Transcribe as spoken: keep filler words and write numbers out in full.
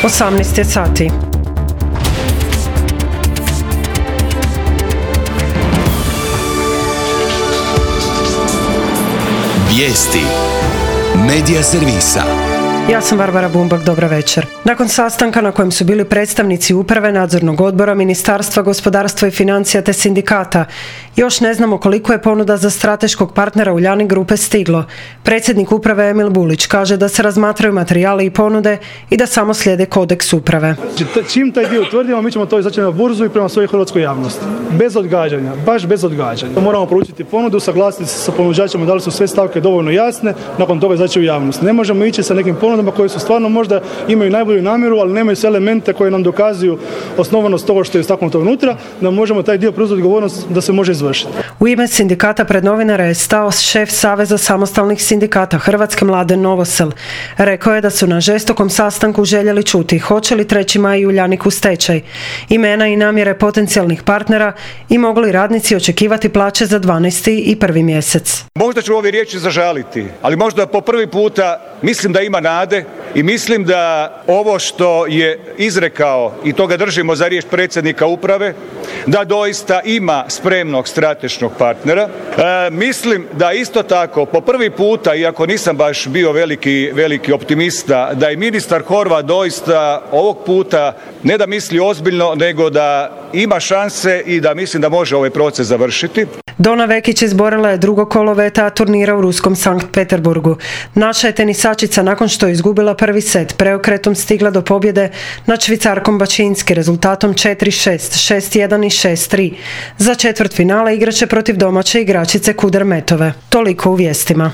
osamnaest je sati. Vijesti Medija servisa. Ja sam Barbara Bumbak, dobra večer. Nakon sastanka na kojem su bili predstavnici uprave, nadzornog odbora, Ministarstva gospodarstva i financija te sindikata, još ne znamo koliko je ponuda za strateškog partnera Uljanik grupe stiglo. Predsjednik uprave Emil Bulić kaže da se razmatraju materijali i ponude i da samo slijede kodeks uprave. Čim taj dio utvrdimo, mi ćemo to izaći na burzu i prema svojoj hrvatskoj javnosti. Bez odgađanja, baš bez odgađanja. Moramo proučiti ponudu, saglasiti se sa ponuđačima da li su sve stavke dovoljno jasne, nakon toga izaći u javnost. Ne možemo ići sa nekim ponudama koje su stvarno možda imaju najbolju namjeru, ali nemaju sve elemente koje nam dokazuju osnovanost toga što je istaknuto unutra, da možemo taj dio preuzeti odgovornost da se može izvršiti. U ime sindikata pred novinare je stao šef Saveza samostalnih sindikata Hrvatske Mladen Novosel. Rekao je da su na žestokom sastanku željeli čuti hoće li treći maj i Uljanik u stečaj, imena i namjere potencijalnih partnera i mogu li radnici očekivati plaće za dvanaesti i prvi mjesec. Možda ću ove riječi zažaliti, ali možda po prvi puta mislim da ima nade i mislim da ovo što je izrekao, i toga držimo za riječ predsjednika uprave, da doista ima spremnog strateškog partnera. E, mislim da isto tako po prvi puta, iako nisam baš bio veliki, veliki optimista, da je ministar Horvat doista ovog puta ne da misli ozbiljno, nego da ima šanse i da mislim da može ovaj proces završiti. Dona Vekić izborila je drugo kolo V T A turnira u ruskom Sankt Peterburgu. Naša je tenisačica nakon što je izgubila prvi set preokretom stigla do pobjede nad Švicarkom Bačinski rezultatom četiri šest, šest jedan i šest tri. Za četvrtfinale igraće protiv domaće igračice Kudermetove. Toliko u vijestima.